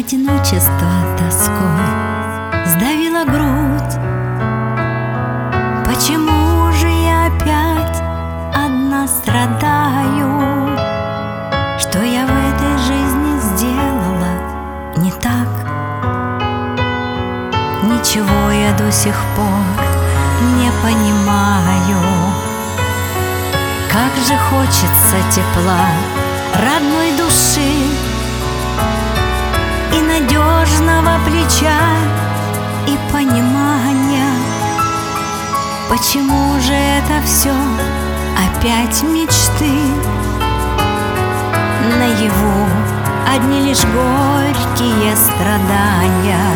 Одиночество тоской сдавило грудь. Почему же я опять одна страдаю? Что я в этой жизни сделала не так? Ничего я до сих пор не понимаю. Как же хочется тепла родной души и надежного плеча, и понимания. Почему же это все опять мечты? Наяву одни лишь горькие страдания.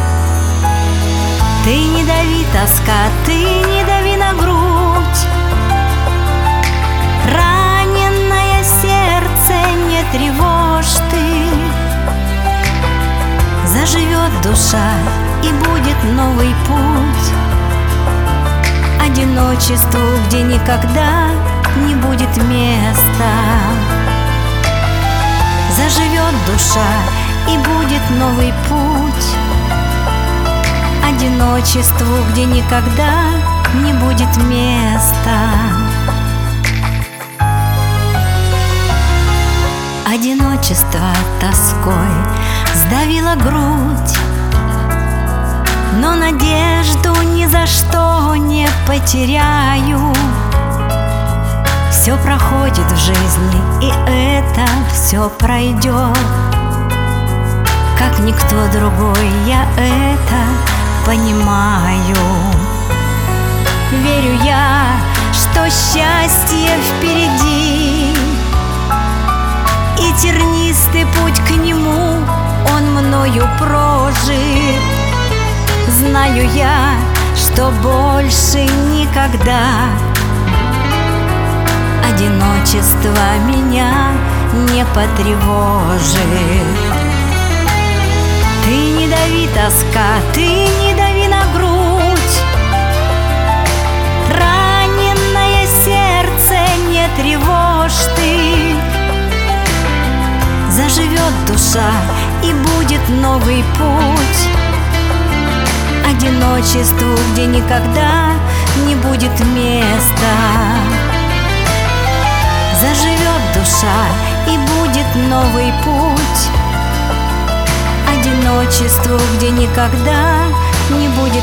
Ты не дави, тоска, ты не дави на грудь. Раненое сердце не тревожь ты. Заживет душа, и будет новый путь. Одиночеству, где никогда не будет места. Заживет душа, и будет новый путь. Одиночеству, где никогда не будет места. Одиночество тоской сдавило грудь, но надежду ни за что не потеряю. Все проходит в жизни, и это все пройдет. Как никто другой я это понимаю. Верю я, что счастье впереди, и тернистый путь к нему, он мною прожит. Знаю я, что больше никогда одиночество меня не потревожит. Ты не дави, тоска, ты не дави на грудь. Раненое сердце не тревожь ты. Заживет душа, и будет новый путь. Одиночеству, где никогда не будет места. Заживет душа, и будет новый путь. Одиночеству, где никогда не будет